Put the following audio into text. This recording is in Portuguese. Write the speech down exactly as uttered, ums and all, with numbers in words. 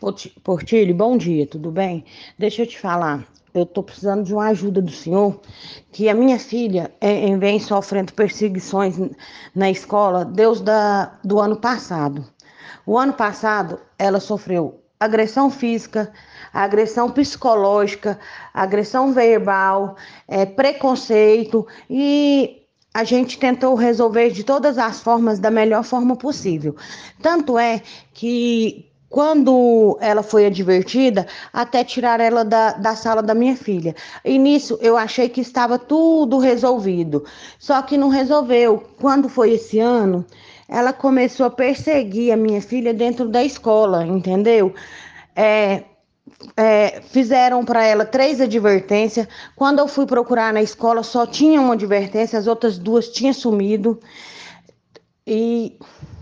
Poti- Portilho, bom dia, tudo bem? Deixa eu te falar, eu tô precisando de uma ajuda do senhor, que a minha filha eh, eh, vem sofrendo perseguições n- na escola desde da, do ano passado. O ano passado, ela sofreu agressão física, agressão psicológica, agressão verbal, eh, preconceito e a gente tentou resolver de todas as formas, da melhor forma possível. Tanto é que quando ela foi advertida, até tirar ela da, da sala da minha filha. E nisso eu achei que estava tudo resolvido. Só que não resolveu. Quando foi esse ano, ela começou a perseguir a minha filha dentro da escola, entendeu? É, é, fizeram para ela três advertências. Quando eu fui procurar na escola, só tinha uma advertência, as outras duas tinham sumido. E